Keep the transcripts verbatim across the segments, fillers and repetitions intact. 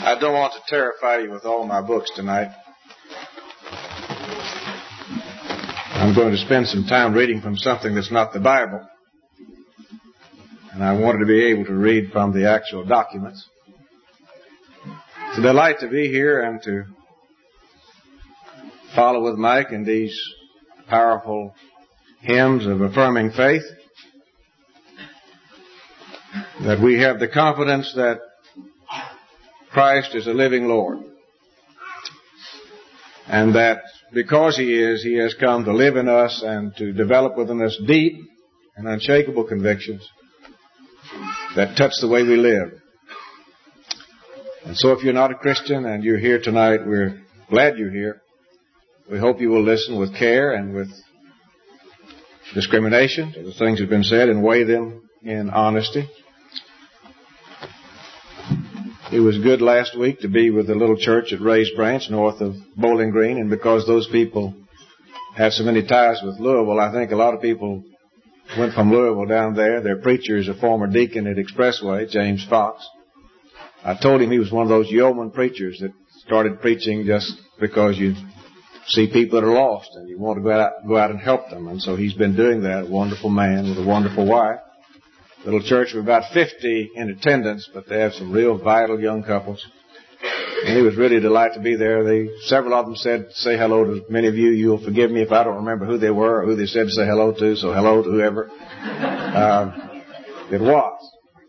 I don't want to terrify you with all my books tonight. I'm going to spend some time reading from something that's not the Bible. And I wanted to be able to read from the actual documents. It's a delight to be here and to follow with Mike in these powerful hymns of affirming faith. That we have the confidence that Christ is a living Lord. And that because He is, He has come to live in us and to develop within us deep and unshakable convictions that touch the way we live. And so if you're not a Christian and you're here tonight, we're glad you're here. We hope you will listen with care and with discrimination to the things that have been said and weigh them in honesty. It was good last week to be with the little church at Ray's Branch north of Bowling Green, and because those people have so many ties with Louisville, I think a lot of people went from Louisville down there. Their preacher is a former deacon at Expressway, James Fox. I told him he was one of those yeoman preachers that started preaching just because you see people that are lost and you want to go out, go out and help them. And so he's been doing that, a wonderful man with a wonderful wife. Little church of about fifty in attendance, but they have some real vital young couples. And it was really a delight to be there. They, several of them said, say hello to many of you. You'll forgive me if I don't remember who they were or who they said to say hello to, so hello to whoever uh, it was.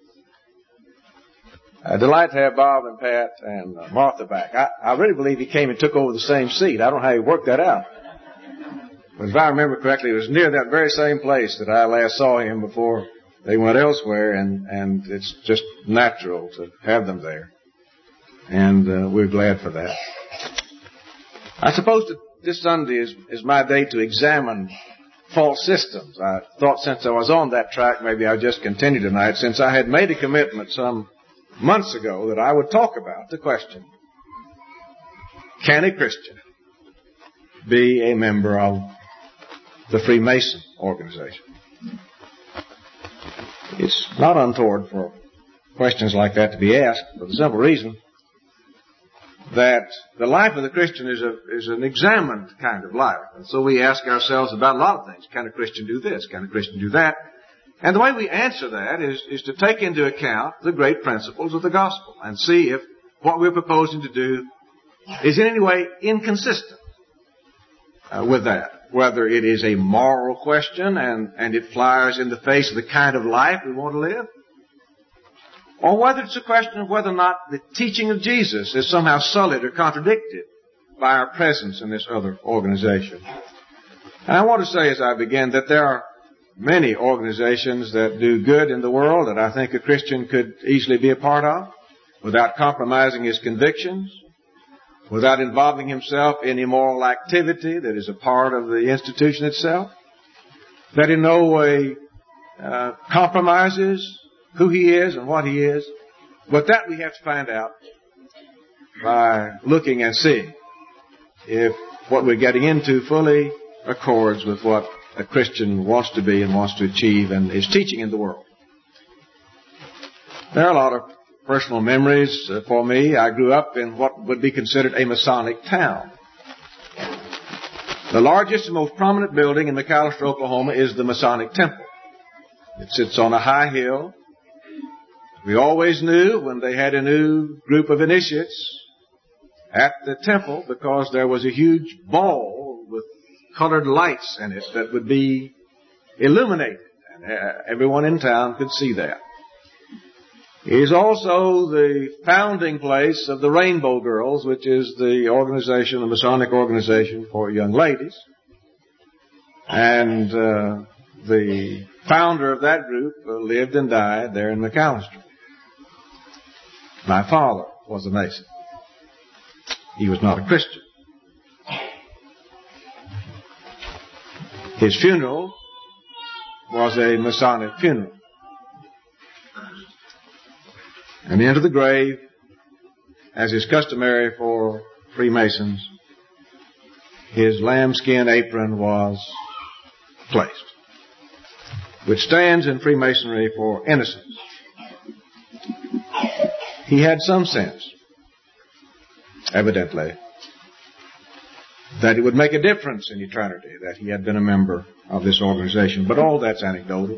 A delight to have Bob and Pat and uh, Martha back. I, I really believe he came and took over the same seat. I don't know how he worked that out. But if I remember correctly, it was near that very same place that I last saw him before they went elsewhere, and, and it's just natural to have them there. And uh, we're glad for that. I suppose that this Sunday is, is my day to examine false systems. I thought since I was on that track, maybe I'll just continue tonight, since I had made a commitment some months ago that I would talk about the question, can a Christian be a member of the Freemason organization? It's not untoward for questions like that to be asked for the simple reason that the life of the Christian is a is an examined kind of life. And so we ask ourselves about a lot of things. Can a Christian do this? Can a Christian do that? And the way we answer that is, is to take into account the great principles of the gospel and see if what we're proposing to do is in any way inconsistent uh, with that. Whether it is a moral question and, and it flies in the face of the kind of life we want to live, or whether it's a question of whether or not the teaching of Jesus is somehow sullied or contradicted by our presence in this other organization. And I want to say as I begin that there are many organizations that do good in the world that I think a Christian could easily be a part of without compromising his convictions, without involving himself in immoral activity that is a part of the institution itself, that in no way uh, compromises who he is and what he is. But that we have to find out by looking and seeing if what we're getting into fully accords with what a Christian wants to be and wants to achieve and is teaching in the world. There are a lot of personal memories uh, for me. I grew up in what would be considered a Masonic town. The largest and most prominent building in McAlester, Oklahoma is the Masonic Temple. It sits on a high hill. We always knew when they had a new group of initiates at the temple because there was a huge ball with colored lights in it that would be illuminated. And uh, everyone in town could see that. It is also the founding place of the Rainbow Girls, which is the organization, the Masonic organization for young ladies. And uh, the founder of that group uh, lived and died there in McAlester. My father was a Mason. He was not a Christian. His funeral was a Masonic funeral. And into the grave, as is customary for Freemasons, his lambskin apron was placed, which stands in Freemasonry for innocence. He had some sense evidently, that it would make a difference in eternity that he had been a member of this organization. But all that's anecdotal.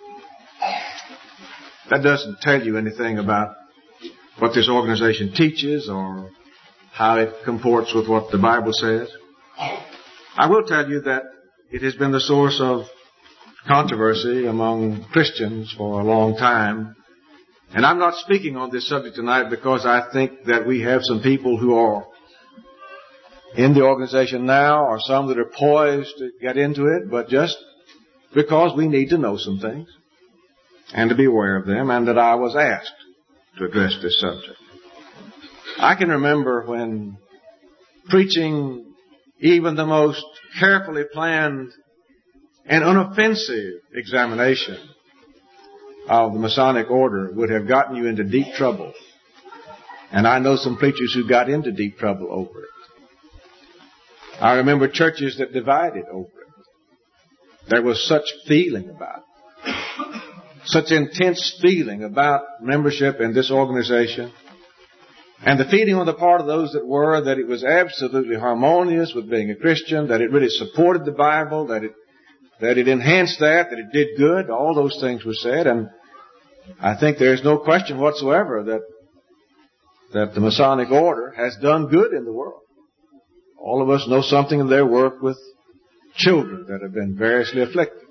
That doesn't tell you anything about what this organization teaches or how it comports with what the Bible says. I will tell you that it has been the source of controversy among Christians for a long time. And I'm not speaking on this subject tonight because I think that we have some people who are in the organization now or some that are poised to get into it, but just because we need to know some things and to be aware of them, and that I was asked to address this subject. I can remember when preaching even the most carefully planned and unoffensive examination of the Masonic order would have gotten you into deep trouble. And I know some preachers who got into deep trouble over it. I remember churches that divided over it. There was such feeling about it. Such intense feeling about membership in this organization. And the feeling on the part of those that were that it was absolutely harmonious with being a Christian, that it really supported the Bible, that it that it enhanced that, that it did good. All those things were said, and I think there's no question whatsoever that that the Masonic order has done good in the world. All of us know something of their work with children that have been variously afflicted.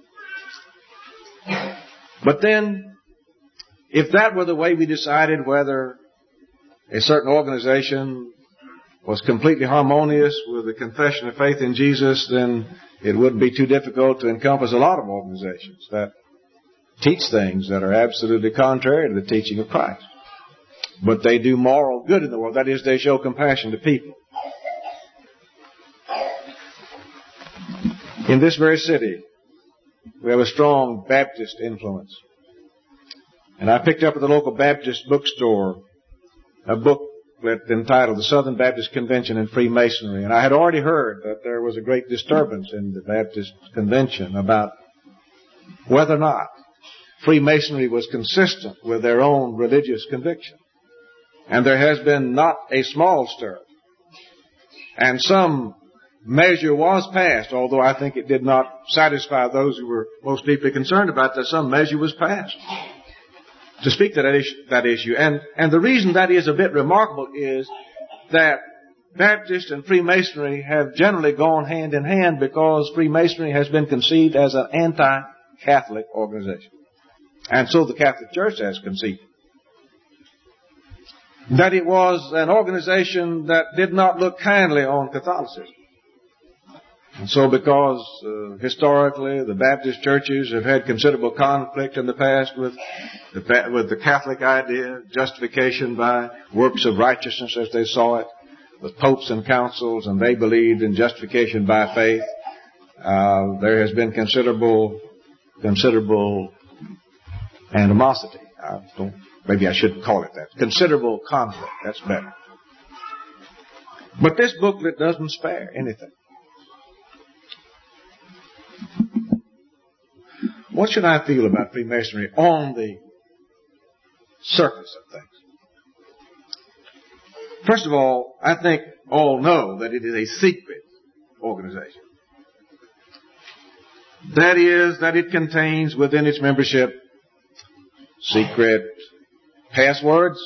But then, if that were the way we decided whether a certain organization was completely harmonious with the confession of faith in Jesus, then it wouldn't be too difficult to encompass a lot of organizations that teach things that are absolutely contrary to the teaching of Christ. But they do moral good in the world. That is, they show compassion to people. In this very city, we have a strong Baptist influence. And I picked up at the local Baptist bookstore a booklet entitled The Southern Baptist Convention and Freemasonry. And I had already heard that there was a great disturbance in the Baptist Convention about whether or not Freemasonry was consistent with their own religious conviction. And there has been not a small stir. And some measure was passed, although I think it did not satisfy those who were most deeply concerned about that. Some measure was passed to speak to that issue. That issue. And, and the reason that is a bit remarkable is that Baptist and Freemasonry have generally gone hand in hand because Freemasonry has been conceived as an anti-Catholic organization. And so the Catholic Church has conceived that it was an organization that did not look kindly on Catholicism. And so because uh, historically the Baptist churches have had considerable conflict in the past with the, with the Catholic idea, justification by works of righteousness as they saw it, with popes and councils, and they believed in justification by faith, uh, there has been considerable, considerable animosity. I don't, maybe I shouldn't call it that. Considerable conflict. That's better. But this booklet doesn't spare anything. What should I feel about Freemasonry on the surface of things? First of all, I think all know that it is a secret organization. That is, that it contains within its membership secret passwords,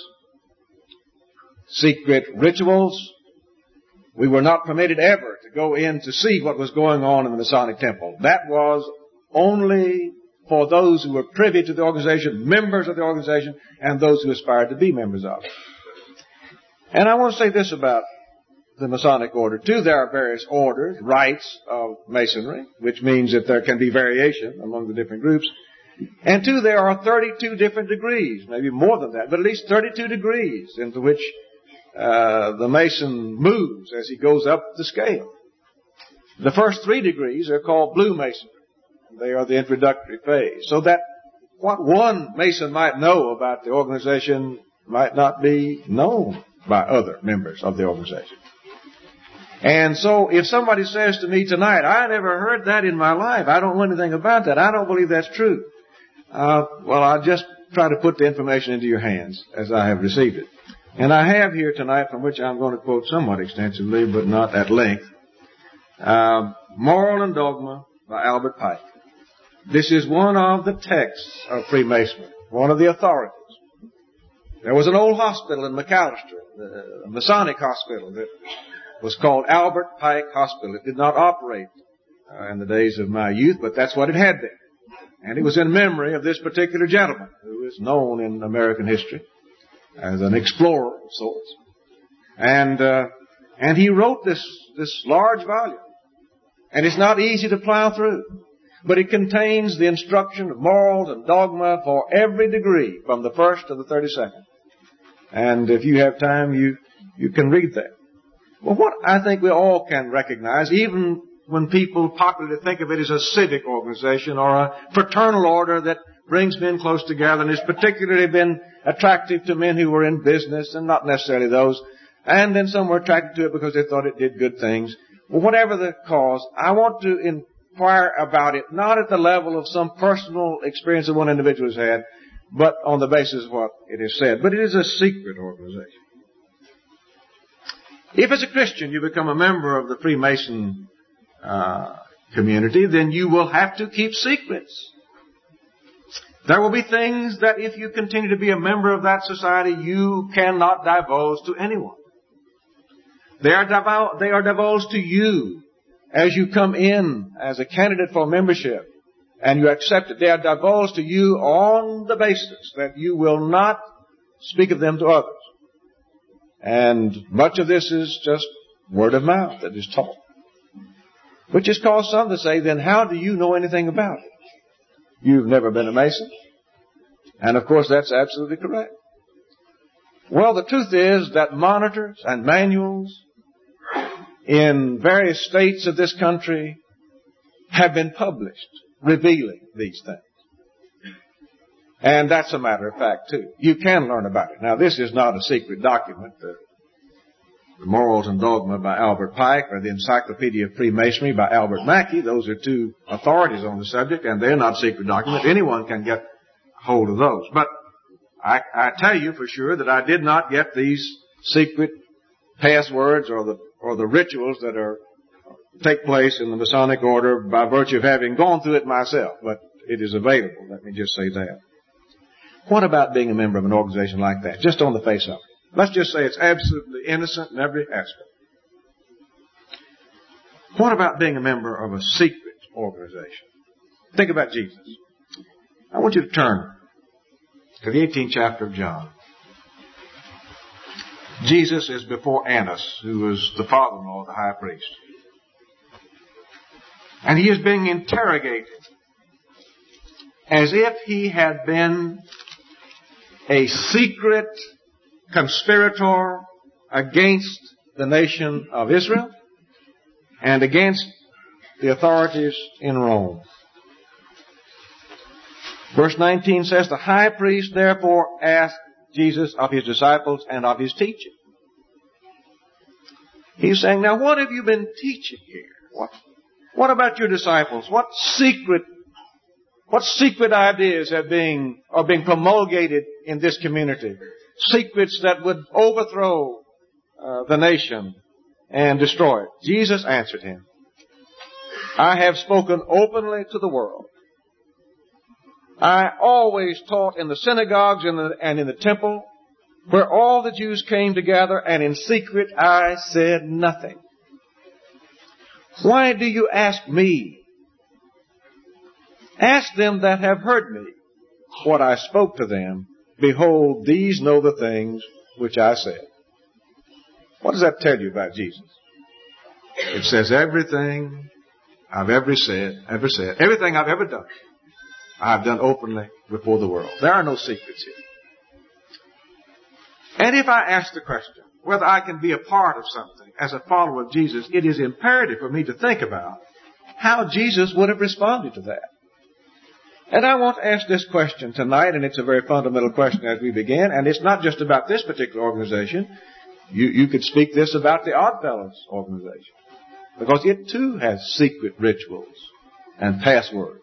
secret rituals. We were not permitted ever to go in to see what was going on in the Masonic Temple. That was only for those who were privy to the organization, members of the organization, and those who aspired to be members of it. And I want to say this about the Masonic order, too. There are various orders, rites of Masonry, which means that there can be variation among the different groups. And two, there are thirty-two different degrees, maybe more than that, but at least thirty-two degrees into which uh, the Mason moves as he goes up the scale. The first three degrees are called Blue Masonry. They are the introductory phase. So that what one Mason might know about the organization might not be known by other members of the organization. And so if somebody says to me tonight, I never heard that in my life, I don't know anything about that, I don't believe that's true, uh, well, I'll just try to put the information into your hands as I have received it. And I have here tonight, from which I'm going to quote somewhat extensively, but not at length, uh, Moral and Dogma by Albert Pike. This is one of the texts of Freemasonry, one of the authorities. There was an old hospital in McAllister, a Masonic hospital, that was called Albert Pike Hospital. It did not operate uh, in the days of my youth, but that's what it had been. And it was in memory of this particular gentleman, who is known in American history as an explorer of sorts. And uh, and he wrote this this large volume. And it's not easy to plow through, but it contains the instruction of morals and dogma for every degree, from the first to the thirty-second. And if you have time, you you can read that. Well, what I think we all can recognize, even when people popularly think of it as a civic organization or a fraternal order that brings men close together and has particularly been attractive to men who were in business and not necessarily those, and then some were attracted to it because they thought it did good things. Well, whatever the cause, I want to inquire about it, not at the level of some personal experience that one individual has had, but on the basis of what it is said. But it is a secret organization. If as a Christian you become a member of the Freemason uh, community, then you will have to keep secrets. There will be things that if you continue to be a member of that society, you cannot divulge to anyone. They are, divul- they are divulged to you as you come in as a candidate for membership and you accept it. They are divulged to you on the basis that you will not speak of them to others. And much of this is just word of mouth that is taught. Which has caused some to say, then how do you know anything about it? You've never been a Mason. And of course that's absolutely correct. Well, the truth is that monitors and manuals in various states of this country have been published revealing these things. And that's a matter of fact, too. You can learn about it. Now, this is not a secret document. The, the Morals and Dogma by Albert Pike or the Encyclopedia of Freemasonry by Albert Mackey, those are two authorities on the subject, and they're not secret documents. Anyone can get hold of those. But I, I tell you for sure that I did not get these secret passwords or the or the rituals that are take place in the Masonic order by virtue of having gone through it myself. But it is available. Let me just say that. What about being a member of an organization like that? Just on the face of it. Let's just say it's absolutely innocent in every aspect. What about being a member of a secret organization? Think about Jesus. I want you to turn to the eighteenth chapter of John. Jesus is before Annas, who was the father-in-law of the high priest. And he is being interrogated as if he had been a secret conspirator against the nation of Israel and against the authorities in Rome. Verse nineteen says, the high priest therefore asked Jesus of his disciples and of his teaching. He's saying, now what have you been teaching here? What, what about your disciples? What secret, what secret ideas have been, are being promulgated in this community? Secrets that would overthrow uh, the nation and destroy it. Jesus answered him, I have spoken openly to the world. I always taught in the synagogues and, the, and in the temple where all the Jews came together, and in secret I said nothing. Why do you ask me? Ask them that have heard me what I spoke to them. Behold, these know the things which I said. What does that tell you about Jesus? It says everything I've ever said, ever said, everything I've ever done, I've done openly before the world. There are no secrets here. And if I ask the question whether I can be a part of something as a follower of Jesus, it is imperative for me to think about how Jesus would have responded to that. And I want to ask this question tonight, and it's a very fundamental question as we begin, and it's not just about this particular organization. You, you could speak this about the Oddfellows organization, because it too has secret rituals and passwords.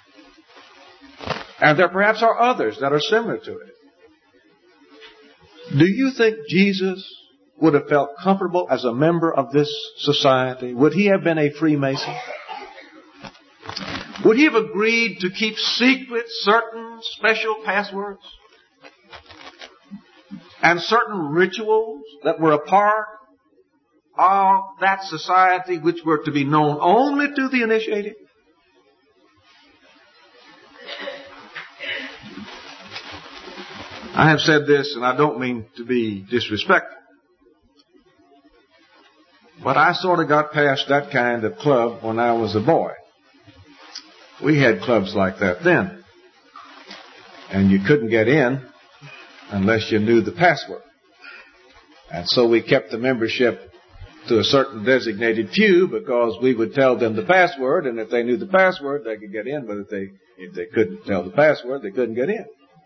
And there perhaps are others that are similar to it. Do you think Jesus would have felt comfortable as a member of this society? Would he have been a Freemason? Would he have agreed to keep secret certain special passwords and certain rituals that were a part of that society which were to be known only to the initiated? I have said this, and I don't mean to be disrespectful, but I sort of got past that kind of club when I was a boy. We had clubs like that then. And you couldn't get in unless you knew the password. And so we kept the membership to a certain designated few because we would tell them the password, and if they knew the password, they could get in, but if they, if they couldn't tell the password, they couldn't get in.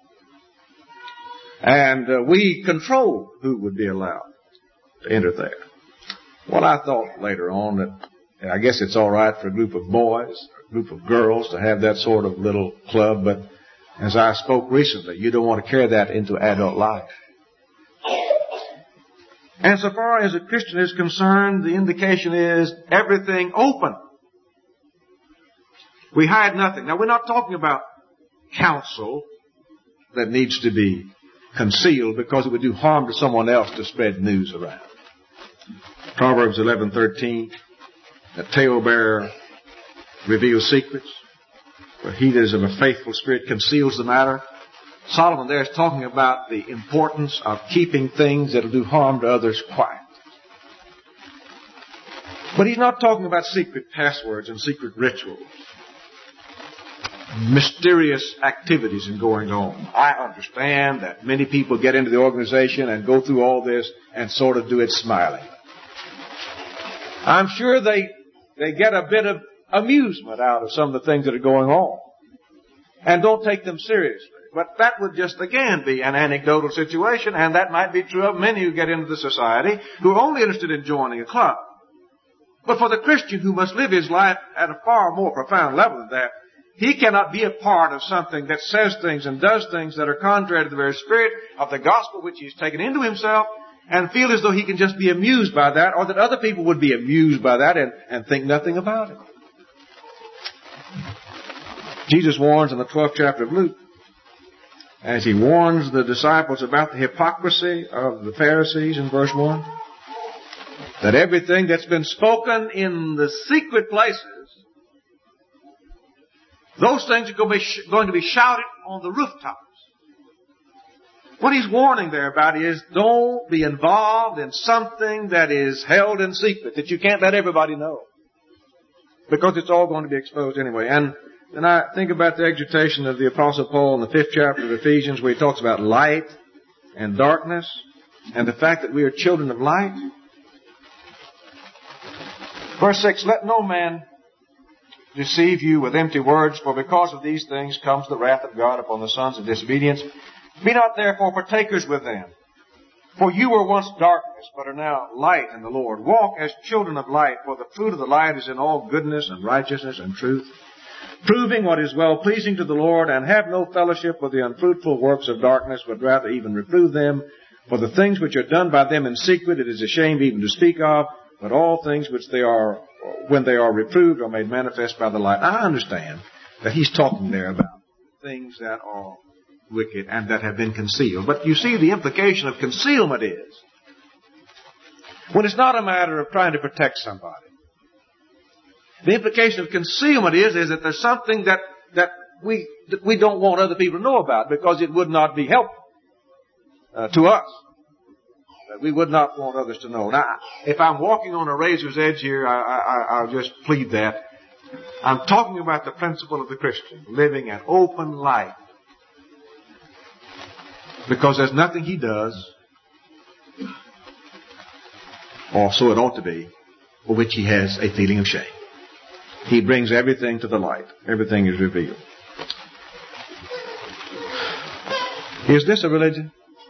And uh, we controlled who would be allowed to enter there. Well, I thought later on that I guess it's all right for a group of boys, a group of girls to have that sort of little club, but as I spoke recently, you don't want to carry that into adult life. And so far as a Christian is concerned, the indication is everything open. We hide nothing. Now, we're not talking about counsel that needs to be concealed because it would do harm to someone else to spread news around. Proverbs eleven thirteen, the talebearer reveals secrets, but he that is of a faithful spirit conceals the matter. Solomon there is talking about the importance of keeping things that will do harm to others quiet. But he's not talking about secret passwords and secret rituals, mysterious activities and going on. I understand that many people get into the organization and go through all this and sort of do it smiling. I'm sure they they get a bit of amusement out of some of the things that are going on and don't take them seriously. But that would just, again, be an anecdotal situation, and that might be true of many who get into the society who are only interested in joining a club. But for the Christian who must live his life at a far more profound level than that, he cannot be a part of something that says things and does things that are contrary to the very spirit of the gospel which he's taken into himself, and feel as though he can just be amused by that, or that other people would be amused by that and, and think nothing about it. Jesus warns in the twelfth chapter of Luke, as he warns the disciples about the hypocrisy of the Pharisees in verse one, that everything that's been spoken in the secret places, those things are going to be, sh- going to be shouted on the rooftops. What he's warning there about is don't be involved in something that is held in secret, that you can't let everybody know, because it's all going to be exposed anyway. And then I think about the exhortation of the Apostle Paul in the fifth chapter of Ephesians, where he talks about light and darkness and the fact that we are children of light. Verse six, let no man deceive you with empty words, for because of these things comes the wrath of God upon the sons of disobedience. Be not therefore partakers with them. For you were once darkness, but are now light in the Lord. Walk as children of light, for the fruit of the light is in all goodness and righteousness and truth, proving what is well-pleasing to the Lord, and have no fellowship with the unfruitful works of darkness, but rather even reprove them. For the things which are done by them in secret it is a shame even to speak of, but all things which they are, when they are reproved, are made manifest by the light. I understand that he's talking there about things that are wicked and that have been concealed. But you see, the implication of concealment is, when it's not a matter of trying to protect somebody, the implication of concealment is, is that there's something that, that we, that we don't want other people to know about because it would not be helpful uh, to us. That we would not want others to know. Now, if I'm walking on a razor's edge here, I, I, I'll just plead that. I'm talking about the principle of the Christian, living an open life. Because there's nothing he does, or so it ought to be, for which he has a feeling of shame. He brings everything to the light. Everything is revealed. Is this a religion?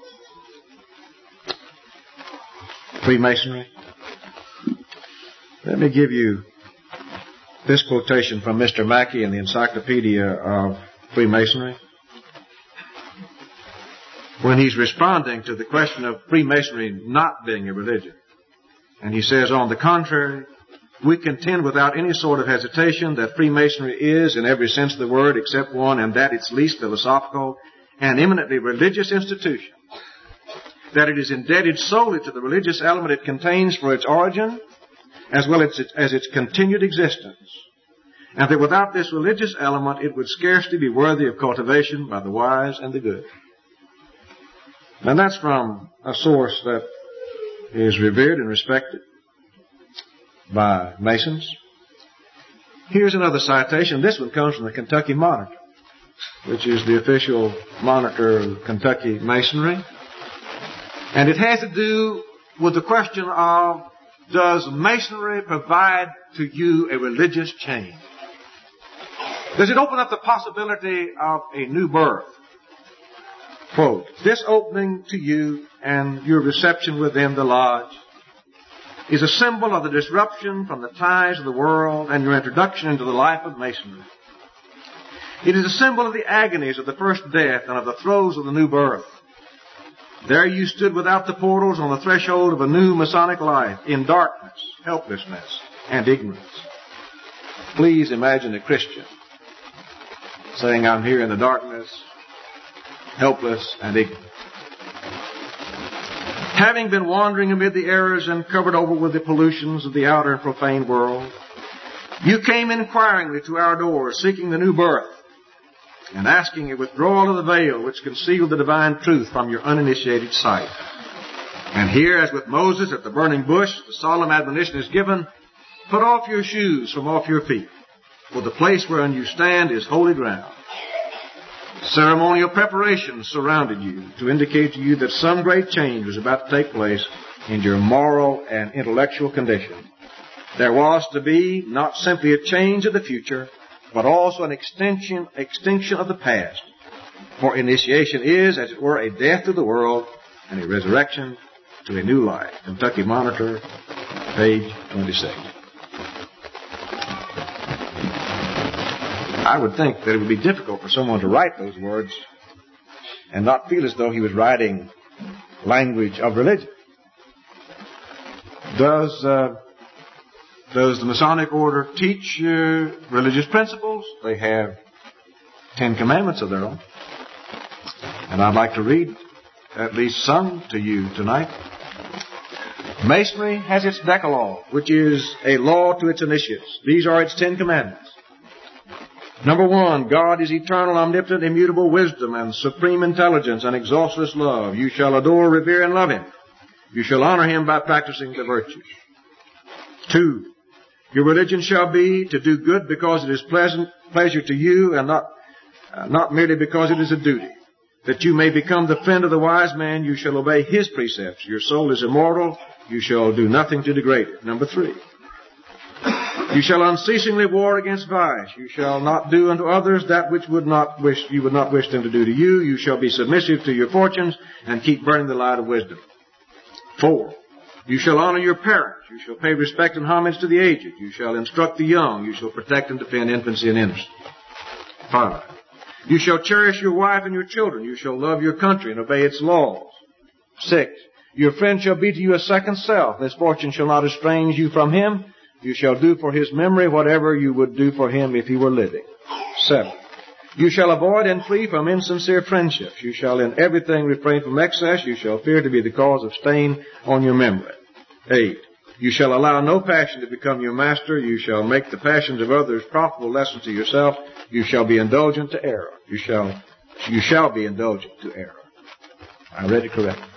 Freemasonry? Let me give you this quotation from Mister Mackey in the Encyclopedia of Freemasonry. when he's responding to the question of Freemasonry not being a religion. And he says, on the contrary, we contend without any sort of hesitation that Freemasonry is, in every sense of the word, except one, and that its least philosophical and eminently religious institution, that it is indebted solely to the religious element it contains for its origin, as well as its, as its continued existence, and that without this religious element it would scarcely be worthy of cultivation by the wise and the good. And that's from a source that is revered and respected by Masons. Here's another citation. This one comes from the Kentucky Monitor, which is the official monitor of Kentucky Masonry. And it has to do with the question of, does Masonry provide to you a religious change? Does it open up the possibility of a new birth? Quote, this opening to you and your reception within the lodge is a symbol of the disruption from the ties of the world and your introduction into the life of Masonry. It is a symbol of the agonies of the first death and of the throes of the new birth. There you stood without the portals on the threshold of a new Masonic life, in darkness, helplessness, and ignorance. Please imagine a Christian saying, I'm here in the darkness, helpless, and ignorant. Having been wandering amid the errors and covered over with the pollutions of the outer and profane world, you came inquiringly to our doors, seeking the new birth, and asking a withdrawal of the veil which concealed the divine truth from your uninitiated sight. And here, as with Moses at the burning bush, the solemn admonition is given, put off your shoes from off your feet, for the place wherein you stand is holy ground. Ceremonial preparations surrounded you to indicate to you that some great change was about to take place in your moral and intellectual condition. There was to be not simply a change of the future, but also an extinction, extinction of the past. For initiation is, as it were, a death to the world and a resurrection to a new life. Kentucky Monitor, page twenty-six. I would think that it would be difficult for someone to write those words and not feel as though he was writing language of religion. Does uh, does the Masonic Order teach uh, religious principles? They have Ten Commandments of their own. And I'd like to read at least some to you tonight. Masonry has its Decalogue, which is a law to its initiates. These are its Ten Commandments. Number one, God is eternal, omnipotent, immutable wisdom and supreme intelligence and exhaustless love. You shall adore, revere, and love Him. You shall honor Him by practicing the virtues. Two, your religion shall be to do good because it is pleasant pleasure to you and not, uh, not merely because it is a duty. That you may become the friend of the wise man, you shall obey His precepts. Your soul is immortal. You shall do nothing to degrade it. Number three, you shall unceasingly war against vice. You shall not do unto others that which would not wish you would not wish them to do to you. You shall be submissive to your fortunes and keep burning the light of wisdom. Four, you shall honor your parents. You shall pay respect and homage to the aged. You shall instruct the young. You shall protect and defend infancy and innocence. Five, you shall cherish your wife and your children. You shall love your country and obey its laws. Six, your friend shall be to you a second self. Misfortune shall not estrange you from him. You shall do for his memory whatever you would do for him if he were living. Seven, you shall avoid and flee from insincere friendships. You shall in everything refrain from excess. You shall fear to be the cause of stain on your memory. Eight, you shall allow no passion to become your master. You shall make the passions of others profitable lessons to yourself. You shall be indulgent to error. You shall, you shall be indulgent to error. I read it correctly.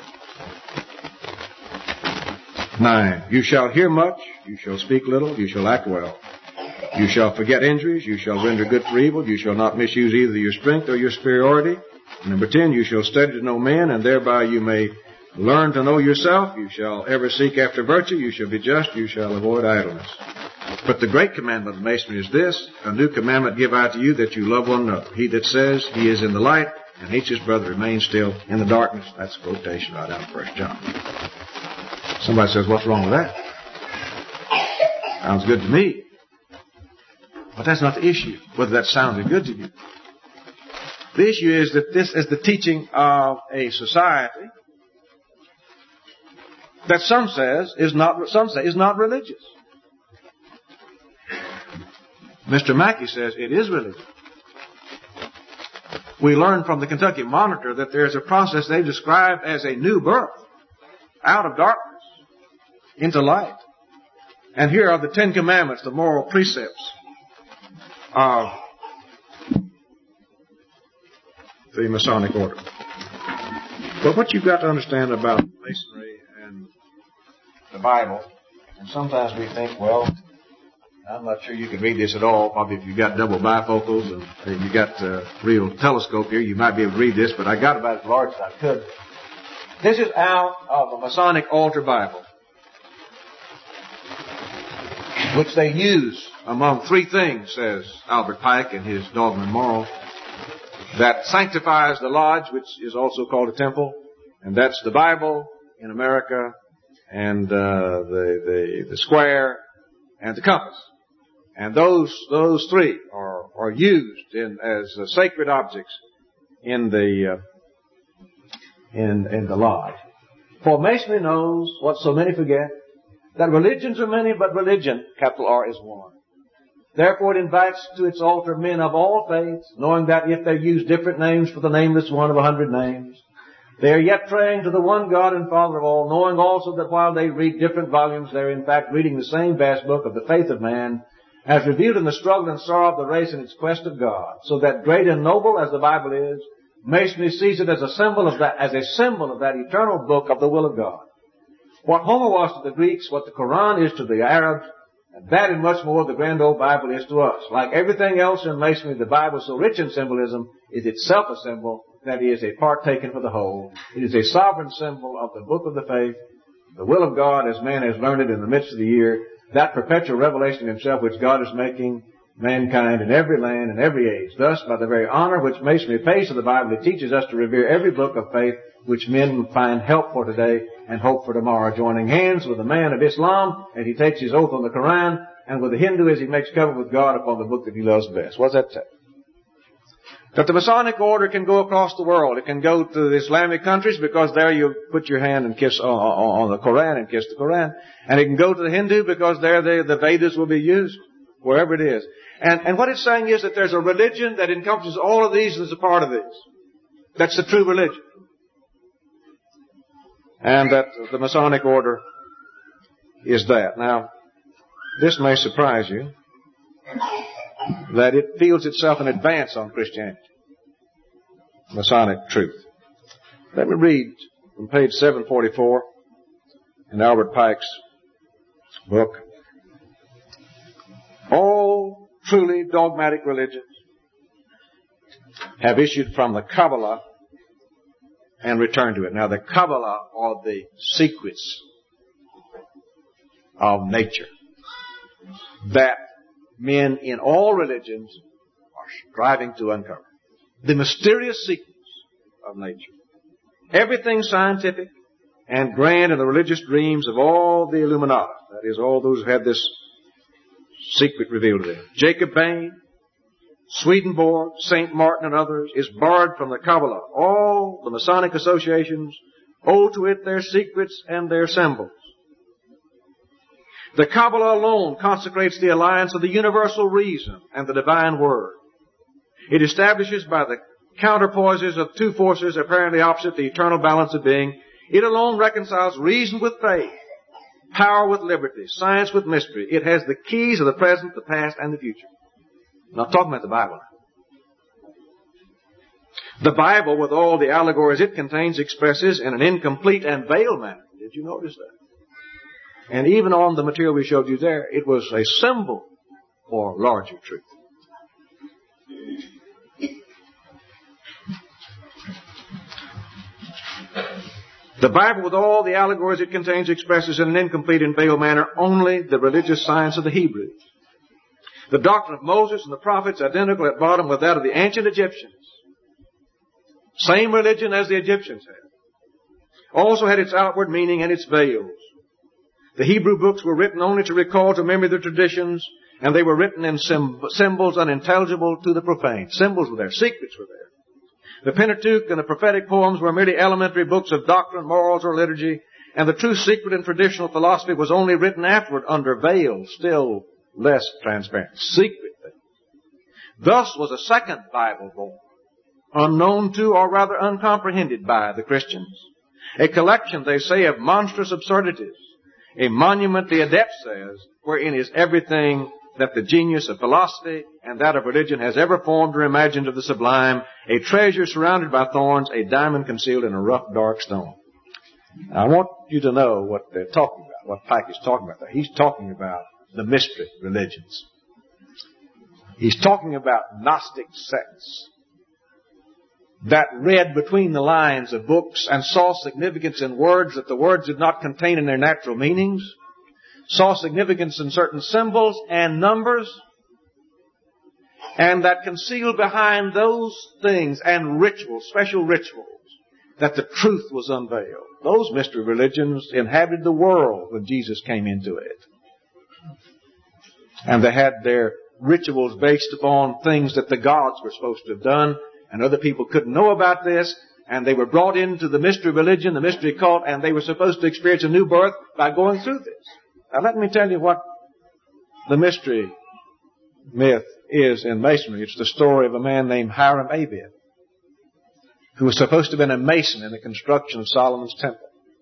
Nine, you shall hear much. You shall speak little. You shall act well. You shall forget injuries. You shall render good for evil. You shall not misuse either your strength or your superiority. Number ten, you shall study to know men, and thereby you may learn to know yourself. You shall ever seek after virtue. You shall be just. You shall avoid idleness. But the great commandment of Masonry is this: a new commandment give I to you, that you love one another. He that says he is in the light and hates his brother remains still in the darkness. That's a quotation right out of First John. Somebody says, what's wrong with that? Sounds good to me. But that's not the issue, whether that sounded good to you. The issue is that this is the teaching of a society that some says is not, some say is not religious. Mister Mackey says it is religious. We learn from the Kentucky Monitor that there's a process they describe as a new birth out of darkness into light. And here are the Ten Commandments, the moral precepts of the Masonic order. But what you've got to understand about Masonry and the Bible, and sometimes we think, well, I'm not sure you can read this at all. Probably if you've got double bifocals and you've got a real telescope here, you might be able to read this, but I got about as large as I could. This is out of the Masonic Altar Bible, which they use among three things, says Albert Pike in his Dogma and Moral, that sanctifies the lodge, which is also called a temple, and that's the Bible in America, and uh, the, the the square, and the compass. And those those three are are used in as uh, sacred objects in the uh, in in the lodge. For Masonry knows what so many forget, that religions are many, but religion, capital R, is one. Therefore it invites to its altar men of all faiths, knowing that if they use different names for the nameless one of a hundred names, they are yet praying to the one God and Father of all, knowing also that while they read different volumes, they are in fact reading the same vast book of the faith of man, as revealed in the struggle and sorrow of the race in its quest of God. So that great and noble as the Bible is, Masonry sees it as a symbol of that, as a symbol of that eternal book of the will of God. What Homer was to the Greeks, what the Quran is to the Arabs, and that and much more the grand old Bible is to us. Like everything else in Masonry, the Bible, so rich in symbolism, is itself a symbol that is a part taken for the whole. It is a sovereign symbol of the book of the faith, the will of God as man has learned it in the midst of the year, that perpetual revelation of himself which God is making mankind in every land and every age. Thus, by the very honor which Masonry pays to the Bible, it teaches us to revere every book of faith which men find help for today and hope for tomorrow, joining hands with the man of Islam as he takes his oath on the Quran, and with the Hindu as he makes covenant with God upon the book that he loves best. What does that say? That the Masonic order can go across the world. It can go to the Islamic countries because there you put your hand and kiss on, on the Quran and kiss the Quran. And it can go to the Hindu because there the, the Vedas will be used, wherever it is. And, and what it's saying is that there's a religion that encompasses all of these and is a part of these. That's the true religion. And that the Masonic order is that. Now, this may surprise you, that it feels itself an advance on Christianity. Masonic truth. Let me read from page seven forty-four in Albert Pike's book. All truly dogmatic religions have issued from the Kabbalah and returned to it. Now the Kabbalah are the secrets of nature that men in all religions are striving to uncover. The mysterious secrets of nature. Everything scientific and grand in the religious dreams of all the Illuminati. That is, all those who had this secret revealed to them. Jacob Bain, Swedenborg, Saint Martin and others is borrowed from the Kabbalah. All the Masonic associations owe to it their secrets and their symbols. The Kabbalah alone consecrates the alliance of the universal reason and the divine word. It establishes by the counterpoises of two forces apparently opposite the eternal balance of being. It alone reconciles reason with faith, power with liberty, science with mystery. It has the keys of the present, the past, and the future. I'm not talking about the Bible. The Bible, with all the allegories it contains, expresses in an incomplete and veiled manner. Did you notice that? And even on the material we showed you there, it was a symbol for larger truth. The Bible, with all the allegories it contains, expresses in an incomplete and veiled manner only the religious science of the Hebrews. The doctrine of Moses and the prophets, identical at bottom with that of the ancient Egyptians. Same religion as the Egyptians had. Also had its outward meaning and its veils. The Hebrew books were written only to recall to memory the traditions, and they were written in symbols unintelligible to the profane. Symbols were there. Secrets were there. The Pentateuch and the prophetic poems were merely elementary books of doctrine, morals, or liturgy, and the true secret and traditional philosophy was only written afterward under veils, still less transparent. Secret things. Thus was a second Bible born, unknown to, or rather uncomprehended by, the Christians. A collection, they say, of monstrous absurdities. A monument, the adept says, wherein is everything that the genius of philosophy and that of religion has ever formed or imagined of the sublime, a treasure surrounded by thorns, a diamond concealed in a rough, dark stone. Now, I want you to know what they're talking about, what Pike is talking about there. He's talking about the mystery religions. He's talking about Gnostic sects that read between the lines of books and saw significance in words that the words did not contain in their natural meanings, saw significance in certain symbols and numbers, and that concealed behind those things and rituals, special rituals, that the truth was unveiled. Those mystery religions inhabited the world when Jesus came into it. And they had their rituals based upon things that the gods were supposed to have done, and other people couldn't know about this, and they were brought into the mystery religion, the mystery cult, and they were supposed to experience a new birth by going through this. Now let me tell you what the mystery myth is in Masonry. It's the story of a man named Hiram Abed, who was supposed to have been a mason in the construction of Solomon's temple.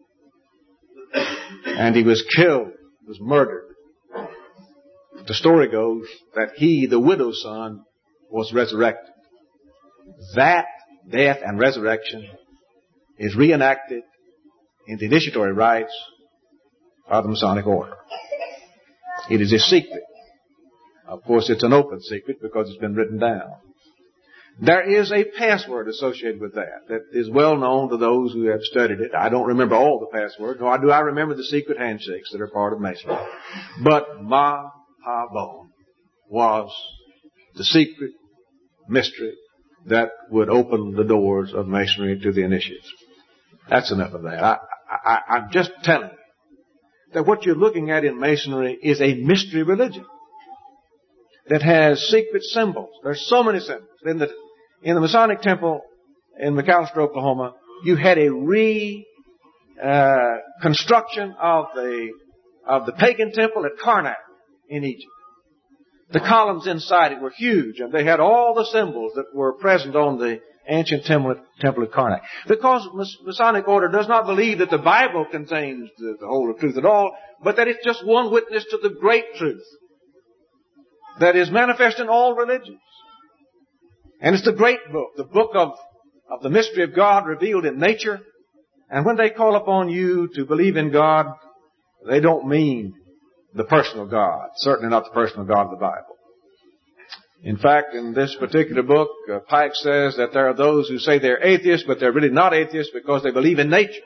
And he was killed, was murdered. The story goes that he, the widow's son, was resurrected. That death and resurrection is reenacted in the initiatory rites of the Masonic order. It is a secret. Of course, it's an open secret because it's been written down. There is a password associated with that that is well known to those who have studied it. I don't remember all the passwords, nor do I remember the secret handshakes that are part of Masonry. But Ma Ha Bone was the secret mystery that would open the doors of Masonry to the initiates. That's enough of that. I, I, I'm just telling you that what you're looking at in Masonry is a mystery religion that has secret symbols. There's so many symbols. In the, in the Masonic Temple in McAlester, Oklahoma, you had a re, uh, construction of the, of the pagan temple at Karnak in Egypt. The columns inside it were huge, and they had all the symbols that were present on the ancient temple, temple of Karnak. Because the Masonic order does not believe that the Bible contains the, the whole of truth at all, but that it's just one witness to the great truth that is manifest in all religions. And it's the great book, the book of, of the mystery of God revealed in nature. And when they call upon you to believe in God, they don't mean the personal God, certainly not the personal God of the Bible. In fact, in this particular book, uh, Pike says that there are those who say they're atheists, but they're really not atheists because they believe in nature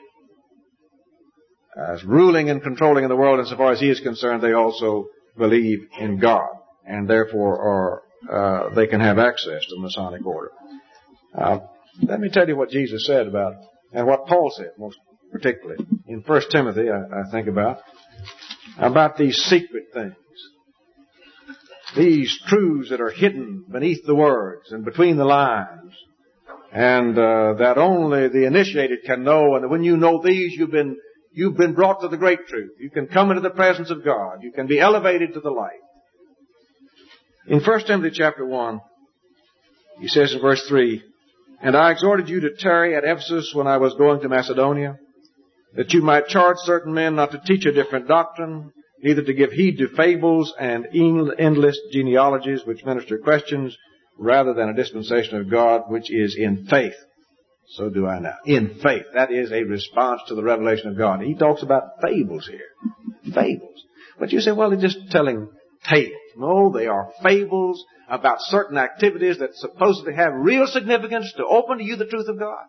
as ruling and controlling in the world. And so far as he is concerned, they also believe in God, and therefore are, uh, they can have access to the Masonic order. Uh, let me tell you what Jesus said about, and what Paul said most particularly in First Timothy, I, I think about, about these secret things. These truths that are hidden beneath the words and between the lines, and uh, that only the initiated can know. And when you know these, you've been you've been brought to the great truth. You can come into the presence of God. You can be elevated to the light. In First Timothy chapter one, he says in verse three, "And I exhorted you to tarry at Ephesus when I was going to Macedonia, that you might charge certain men not to teach a different doctrine, neither to give heed to fables and endless genealogies which minister questions, rather than a dispensation of God which is in faith." So do I now. In faith. That is a response to the revelation of God. He talks about fables here. Fables. But you say, well, they're just telling tales. No, they are fables about certain activities that supposedly have real significance to open to you the truth of God.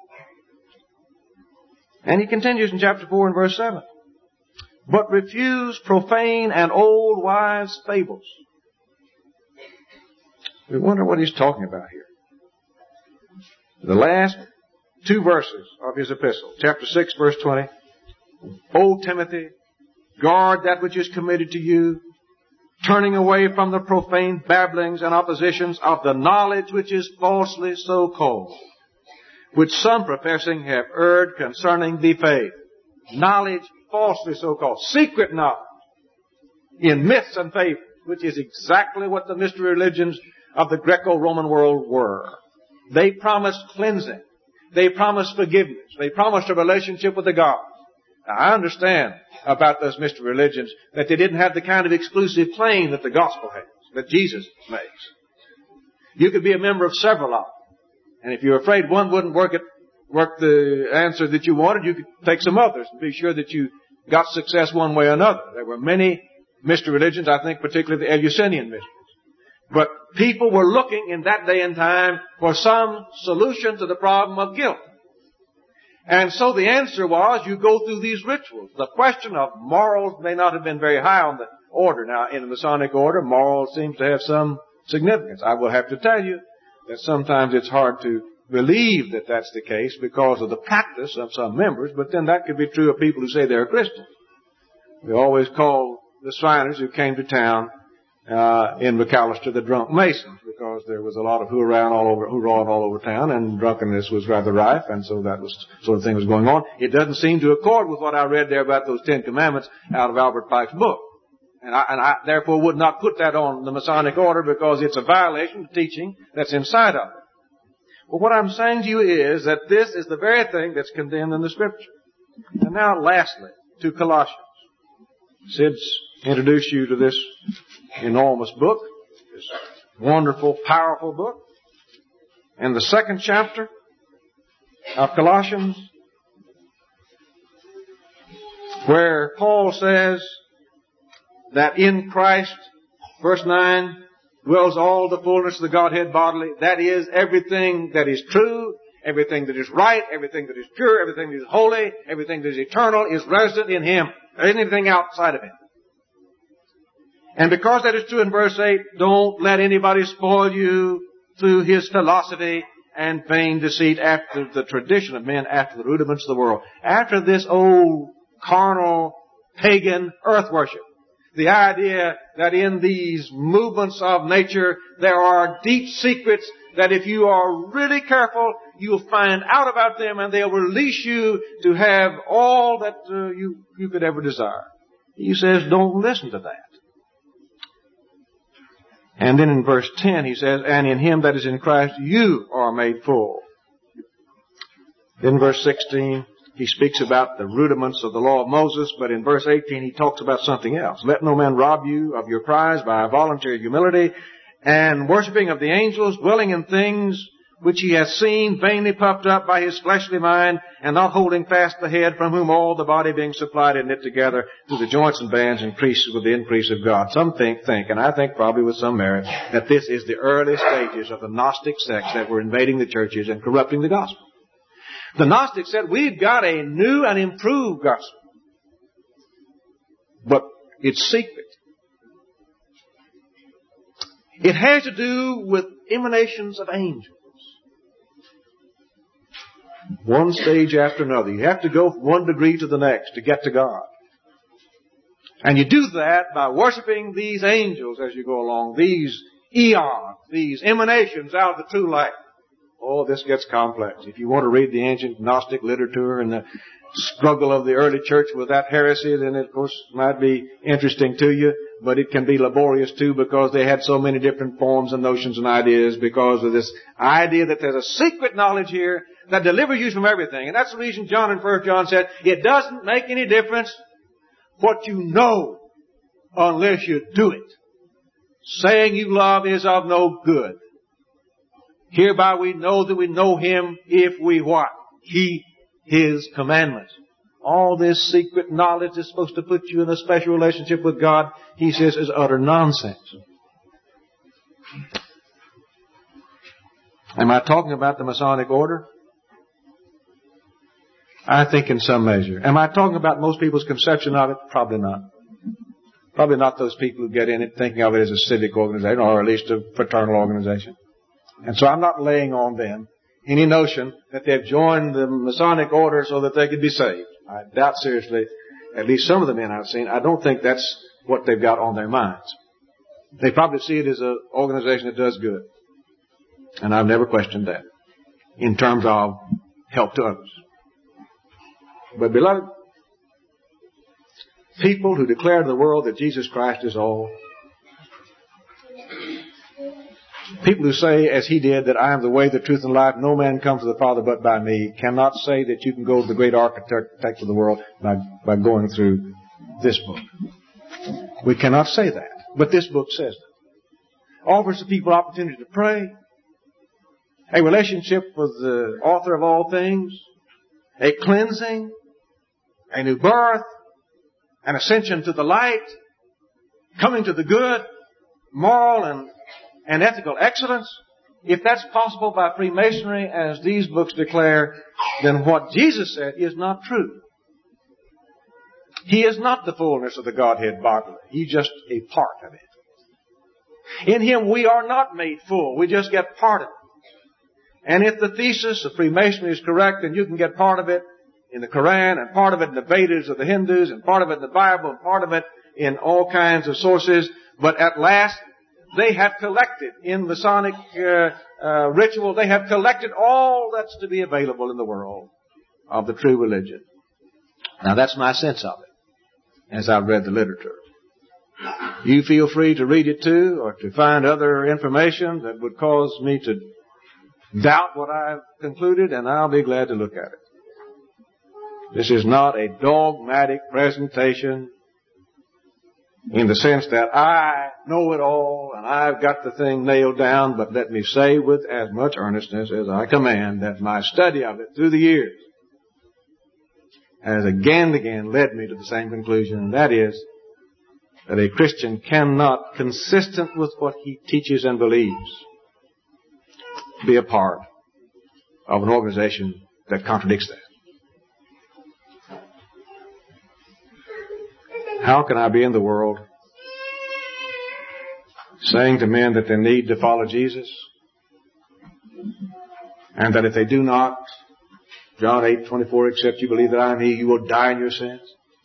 And he continues in chapter four and verse seven. "But refuse profane and old wives' fables." We wonder what he's talking about here. The last two verses of his epistle, chapter six, verse twenty. "O Timothy, guard that which is committed to you, turning away from the profane babblings and oppositions of the knowledge which is falsely so called, which some professing have erred concerning the faith. Knowledge, falsely so-called, secret knowledge in myths and fables, which is exactly what the mystery religions of the Greco-Roman world were. They promised cleansing. They promised forgiveness. They promised a relationship with the gods. Now, I understand about those mystery religions that they didn't have the kind of exclusive claim that the gospel has, that Jesus makes. You could be a member of several of them. And if you're afraid one wouldn't work it, work the answer that you wanted, you could take some others and be sure that you got success one way or another. There were many mystery religions, I think particularly the Eleusinian mysteries. But people were looking in that day and time for some solution to the problem of guilt. And so the answer was, you go through these rituals. The question of morals may not have been very high on the order. Now, in the Masonic order, morals seems to have some significance. I will have to tell you that sometimes it's hard to believe that that's the case because of the practice of some members, but then that could be true of people who say they're Christians. We always call the Shriners who came to town uh in McAllister the drunk Masons, because there was a lot of hoorah all over hoorah all over town, and drunkenness was rather rife, and so that was sort of thing was going on. It doesn't seem to accord with what I read there about those Ten Commandments out of Albert Pike's book. And I, and I therefore would not put that on the Masonic order because it's a violation of teaching that's inside of it. Well, what I'm saying to you is that this is the very thing that's condemned in the Scripture. And now, lastly, to Colossians. Sid's introduced you to this enormous book, this wonderful, powerful book. And the second chapter of Colossians, where Paul says that in Christ, verse nine, dwells all the fullness of the Godhead bodily. That is, everything that is true, everything that is right, everything that is pure, everything that is holy, everything that is eternal is resident in Him. There isn't anything outside of Him. And because that is true in verse eight, don't let anybody spoil you through his philosophy and vain deceit after the tradition of men, after the rudiments of the world, after this old carnal, pagan earth worship. The idea that in these movements of nature there are deep secrets that if you are really careful, you'll find out about them and they'll release you to have all that uh, you, you could ever desire. He says, don't listen to that. And then in verse ten he says, and in Him that is in Christ you are made full. Then verse sixteen, he speaks about the rudiments of the law of Moses, but in verse eighteen he talks about something else. Let no man rob you of your prize by voluntary humility and worshiping of the angels, dwelling in things which he has seen, vainly puffed up by his fleshly mind, and not holding fast the head, from whom all the body being supplied and knit together through the joints and bands increases with the increase of God. Some think, think, and I think probably with some merit, that this is the early stages of the Gnostic sects that were invading the churches and corrupting the gospel. The Gnostics said, we've got a new and improved gospel. But it's secret. It has to do with emanations of angels. One stage after another. You have to go from one degree to the next to get to God. And you do that by worshiping these angels as you go along, these eons, these emanations out of the true light. Oh, this gets complex. If you want to read the ancient Gnostic literature and the struggle of the early church with that heresy, then it, of course, might be interesting to you, but it can be laborious too because they had so many different forms and notions and ideas because of this idea that there's a secret knowledge here that delivers you from everything. And that's the reason John in First John said, it doesn't make any difference what you know unless you do it. Saying you love is of no good. Hereby we know that we know Him if we what? Keep His commandments. All this secret knowledge is supposed to put you in a special relationship with God, he says, is utter nonsense. Am I talking about the Masonic order? I think in some measure. Am I talking about most people's conception of it? Probably not. Probably not those people who get in it thinking of it as a civic organization or at least a fraternal organization. And so I'm not laying on them any notion that they've joined the Masonic order so that they could be saved. I doubt seriously, at least some of the men I've seen, I don't think that's what they've got on their minds. They probably see it as an organization that does good. And I've never questioned that. in terms of help to others. But beloved, people who declare to the world that Jesus Christ is all, people who say, as he did, that I am the way, the truth, and life, no man comes to the Father but by me, cannot say that you can go to the great architect of the world by, by going through this book. We cannot say that. But this book says that. Offers the people opportunity to pray, a relationship with the author of all things, a cleansing, a new birth, an ascension to the light, coming to the good, moral and, and ethical excellence. If that's possible by Freemasonry, as these books declare, then what Jesus said is not true. He is not the fullness of the Godhead bodily. He's just a part of it. In Him we are not made full. We just get part of it. And if the thesis of Freemasonry is correct, then you can get part of it in the Quran, and part of it in the Vedas of the Hindus, and part of it in the Bible, and part of it in all kinds of sources. But at last, they have collected in Masonic uh, uh, ritual, they have collected all that's to be available in the world of the true religion. Now that's my sense of it, as I've read the literature. You feel free to read it too, or to find other information that would cause me to doubt what I've concluded, and I'll be glad to look at it. This is not a dogmatic presentation in the sense that I know it all and I've got the thing nailed down, but let me say with as much earnestness as I command that my study of it through the years has again and again led me to the same conclusion, and that is that a Christian cannot, consistent with what he teaches and believes, be a part of an organization that contradicts that. How can I be in the world saying to men that they need to follow Jesus, and that if they do not, John eight twenty-four, except you believe that I am He, you will die in your sins?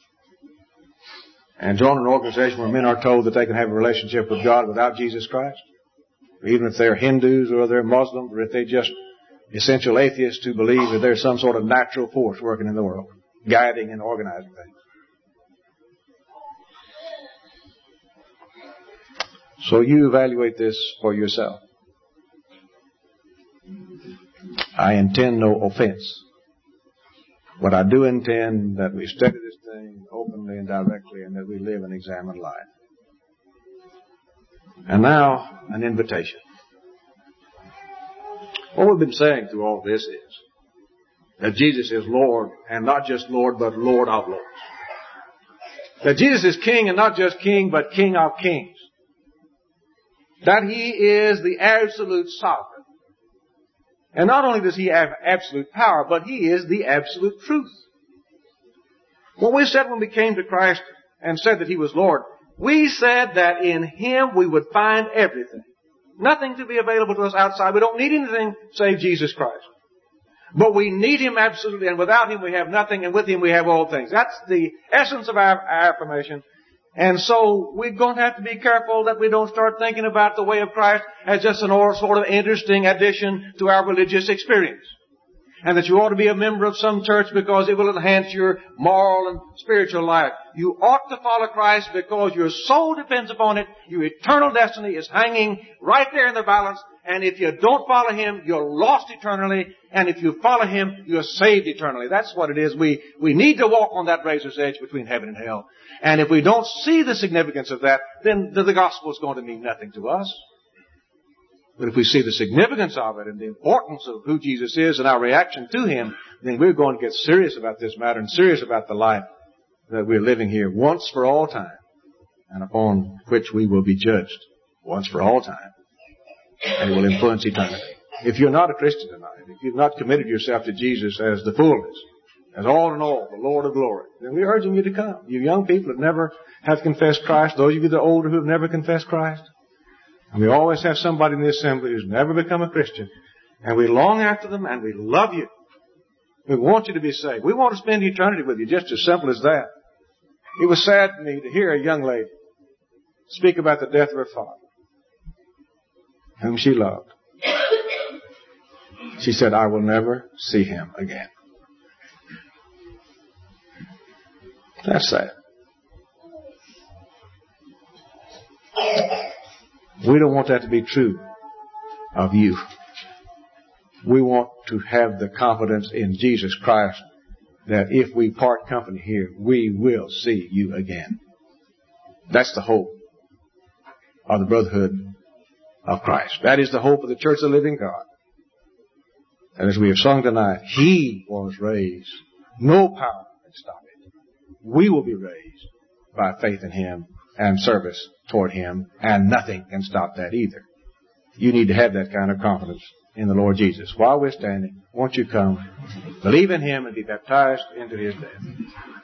And join an organization where men are told that they can have a relationship with God without Jesus Christ, even if they're Hindus or they're Muslims, or if they're just essential atheists who believe that there's some sort of natural force working in the world, guiding and organizing things. So you evaluate this for yourself. I intend no offense. But I do intend that we study this thing openly and directly, and that we live an examined life. And now, an invitation. What we've been saying through all this is that Jesus is Lord, and not just Lord, but Lord of Lords. That Jesus is King, and not just King, but King of Kings. That He is the absolute sovereign. And not only does He have absolute power, but He is the absolute truth. What we said when we came to Christ and said that He was Lord, we said that in Him we would find everything. Nothing to be available to us outside. We don't need anything save Jesus Christ. But we need Him absolutely, and without Him we have nothing, and with Him we have all things. That's the essence of our, our affirmation. And so we're going to have to be careful that we don't start thinking about the way of Christ as just an sort of interesting addition to our religious experience. And that you ought to be a member of some church because it will enhance your moral and spiritual life. You ought to follow Christ because your soul depends upon it. Your eternal destiny is hanging right there in the balance. And if you don't follow Him, you're lost eternally. And if you follow Him, you're saved eternally. That's what it is. We, we need to walk on that razor's edge between heaven and hell. And if we don't see the significance of that, then the gospel is going to mean nothing to us. But if we see the significance of it and the importance of who Jesus is and our reaction to Him, then we're going to get serious about this matter and serious about the life that we're living here once for all time, and upon which we will be judged once for all time. And it will influence eternity. If you're not a Christian tonight, if you've not committed yourself to Jesus as the fullness, as all in all, the Lord of glory, then we're urging you to come. You young people that never have confessed Christ, those of you that are older who have never confessed Christ, and we always have somebody in the assembly who's never become a Christian, and we long after them, and we love you. We want you to be saved. We want to spend eternity with you, just as simple as that. It was sad to me to hear a young lady speak about the death of her father, whom she loved. She said, I will never see him again. That's sad. We don't want that to be true of you. We want to have the confidence in Jesus Christ that if we part company here, we will see you again. That's the hope of the brotherhood of Christ. That is the hope of the church of the living God. And as we have sung tonight, He was raised. No power can stop it. We will be raised by faith in Him and service toward Him, and nothing can stop that either. You need to have that kind of confidence in the Lord Jesus. While we're standing, won't you come, believe in Him, and be baptized into His death.